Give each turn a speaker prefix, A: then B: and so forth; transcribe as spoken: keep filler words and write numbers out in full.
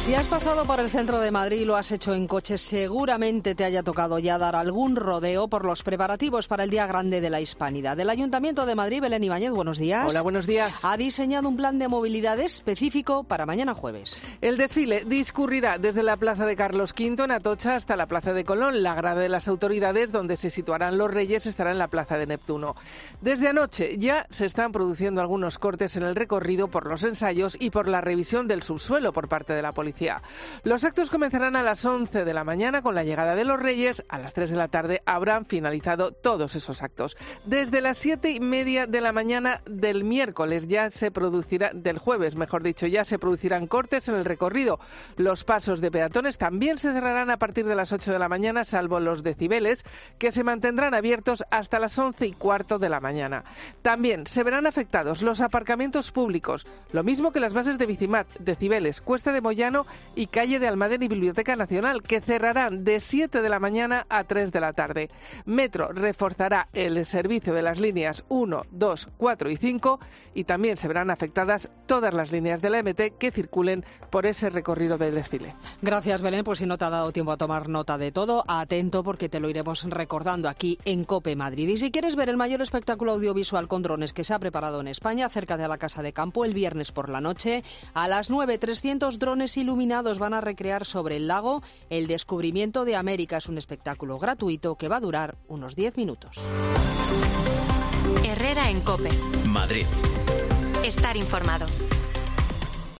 A: Si has pasado por el centro de Madrid y lo has hecho en coche, seguramente te haya tocado ya dar algún rodeo por los preparativos para el Día Grande de la Hispanidad. El Ayuntamiento de Madrid, Belén Ibáñez, buenos días.
B: Hola, buenos días.
A: Ha diseñado un plan de movilidad específico para mañana jueves.
B: El desfile discurrirá desde la Plaza de Carlos quinto en Atocha hasta la Plaza de Colón. La grada de las autoridades, donde se situarán los Reyes, estará en la Plaza de Neptuno. Desde anoche ya se están produciendo algunos cortes en el recorrido por los ensayos y por la revisión del subsuelo por parte de la policía. Los actos comenzarán a las once de la mañana con la llegada de los Reyes. A las tres de la tarde habrán finalizado todos esos actos. Desde las siete y media de la mañana del miércoles ya se producirá, del jueves mejor dicho, ya se producirán cortes en el recorrido. Los pasos de peatones también se cerrarán a partir de las ocho de la mañana, salvo los de Cibeles, que se mantendrán abiertos hasta las once y cuarto de la mañana. También se verán afectados los aparcamientos públicos, lo mismo que las bases de Bicimat, de Cibeles, Cuesta de Moyano y calle de Almadén y Biblioteca Nacional, que cerrarán de siete de la mañana a tres de la tarde. Metro reforzará el servicio de las líneas uno, dos, cuatro y cinco y también se verán afectadas todas las líneas de la M T que circulen por ese recorrido del desfile.
A: Gracias, Belén. Pues si no te ha dado tiempo a tomar nota de todo, atento porque te lo iremos recordando aquí en COPE Madrid. Y si quieres ver el mayor espectáculo audiovisual con drones que se ha preparado en España, cerca de la Casa de Campo, el viernes por la noche, a las nueve, trescientos drones iluminados van a recrear sobre el lago el descubrimiento de América. Es un espectáculo gratuito que va a durar unos diez minutos.
C: Herrera en COPE.
D: Madrid.
C: Estar informado.